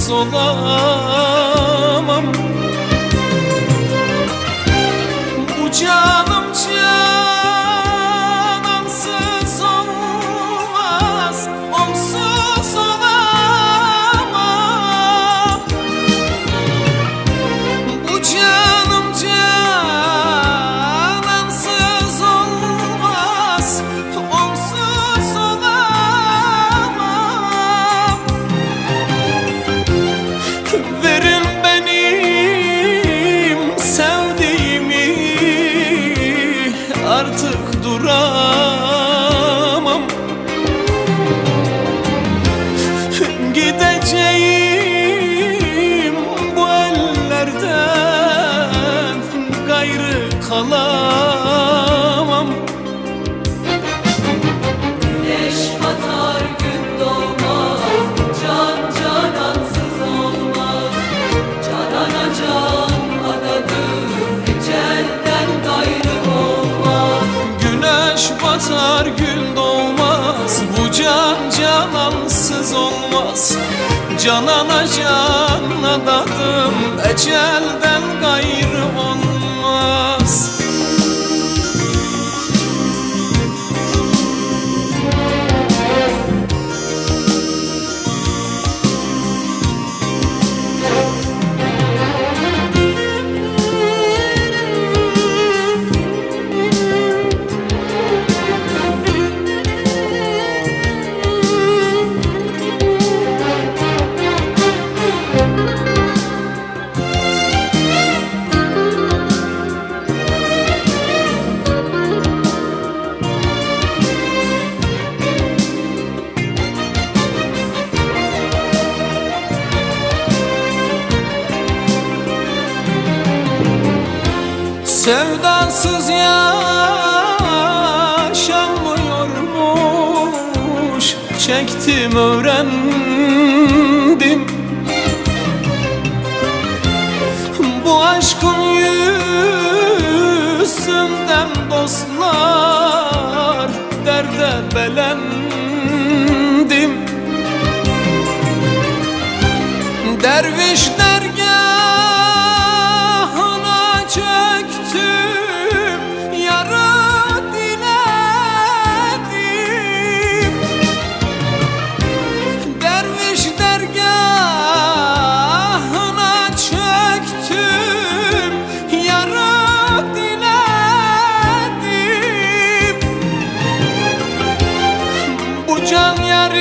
canansız olamam. Bu canım canansız olmaz, onsuz olamam. Bu canım canansız olmaz, onsuz olamam. Verin benim sevdiğimi, artık duramam. Gideceğim bu ellerden, gayrı kalamam. Güneş batar gün doğmaz, can canansız olmaz. Canana can adadır, ecelden gayrı olmaz. Güneş batar gün doğmaz, bu can canansız olmaz. Canana can adadım, ecelden gayrı olmaz. Sevdasız yaşanmıyormuş, çektim öğrendim. Bu aşkın yüzünden dostlar, derde belendim. Derviş dergahına çöktüm, yarı diledim. Derviş dergahına çöktüm, yarı diledim. Bu can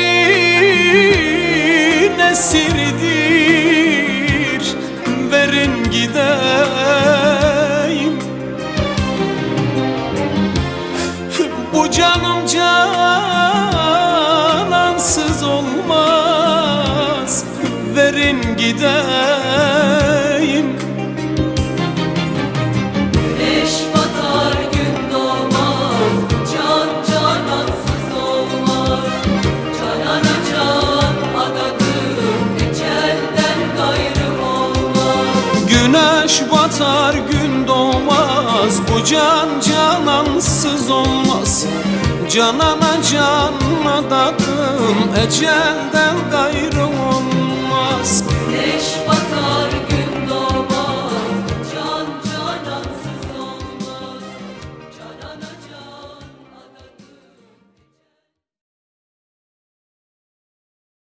yarın esiridir, verin gideyim. Bu canım canansız olmaz, verin gideyim. Güneş batar gün doğmaz, can canansız olmaz. Canana can adadır, ecelden gayrı olmaz. Güneş batar gün doğmaz, bu can canansız olmaz. Canana can adadım, ecelden